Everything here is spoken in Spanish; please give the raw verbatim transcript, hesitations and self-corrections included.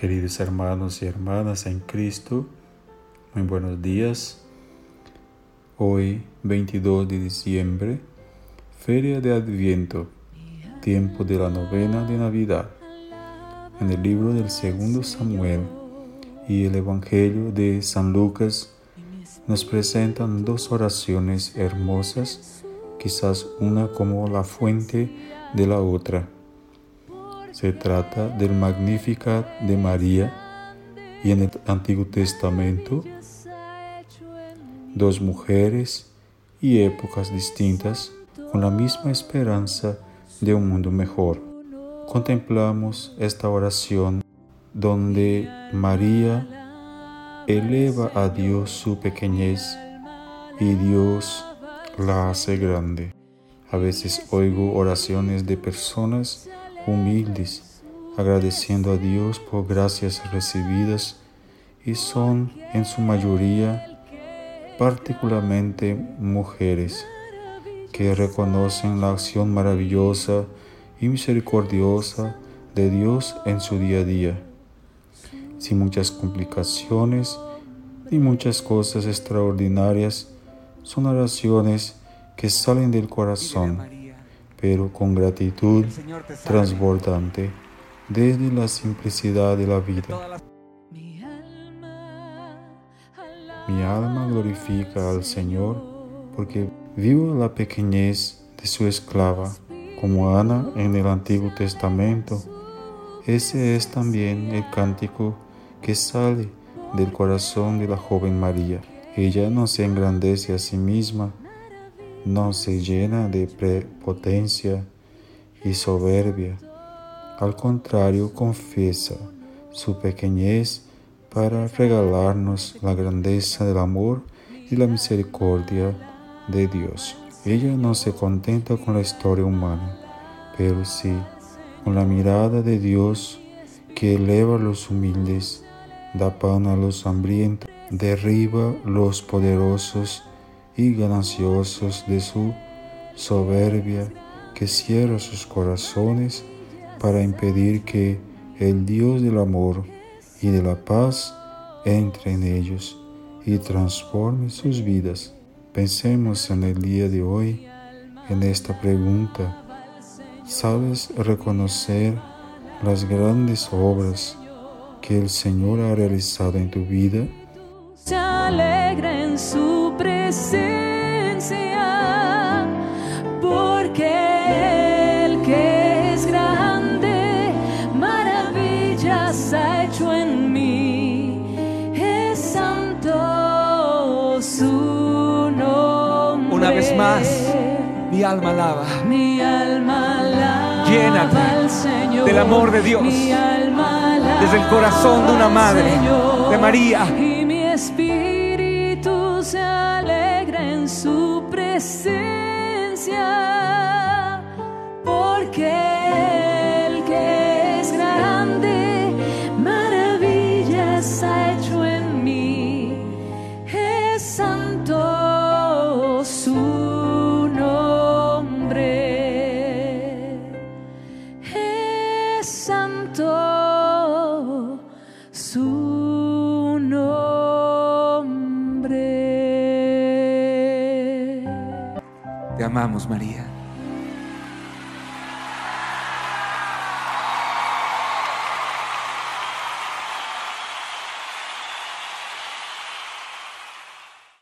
Queridos hermanos y hermanas en Cristo, muy buenos días. Hoy, veintidós de diciembre, Feria de Adviento, tiempo de la novena de Navidad. En el libro del segundo Samuel y el Evangelio de San Lucas nos presentan dos oraciones hermosas, quizás una como la fuente de la otra. Se trata del Magnificat de María y en el Antiguo Testamento, dos mujeres y épocas distintas con la misma esperanza de un mundo mejor. Contemplamos esta oración donde María eleva a Dios su pequeñez y Dios la hace grande. A veces oigo oraciones de personas humildes, agradeciendo a Dios por gracias recibidas, y son en su mayoría particularmente mujeres que reconocen la acción maravillosa y misericordiosa de Dios en su día a día, sin muchas complicaciones y muchas cosas extraordinarias. Son oraciones que salen del corazón, pero con gratitud transbordante desde la simplicidad de la vida. Mi alma glorifica al Señor porque vivo la pequeñez de su esclava, como Ana en el Antiguo Testamento. Ese es también el cántico que sale del corazón de la joven María. Ella no se engrandece a sí misma, no se llena de prepotencia y soberbia. Al contrario, confiesa su pequeñez para regalarnos la grandeza del amor y la misericordia de Dios. Ella no se contenta con la historia humana, pero sí con la mirada de Dios que eleva a los humildes, da pan a los hambrientos, derriba los poderosos y gananciosos de su soberbia, que cierra sus corazones para impedir que el Dios del amor y de la paz entre en ellos y transforme sus vidas. Pensemos en el día de hoy en esta pregunta: ¿sabes reconocer las grandes obras que el Señor ha realizado en tu vida? Se alegra en su presencia, porque el que es grande, maravillas ha hecho en mí. Es santo su nombre. Una vez más, mi alma alaba. Mi alma alaba. Llénate al Señor, del amor de Dios, mi alma alaba desde el corazón de una madre, Señor, de María. Y mi espíritu se alegra en su presencia, porque el que es grande, maravillas ha hecho en mí. Es santo su nombre. Es santo su nombre. Te amamos, María.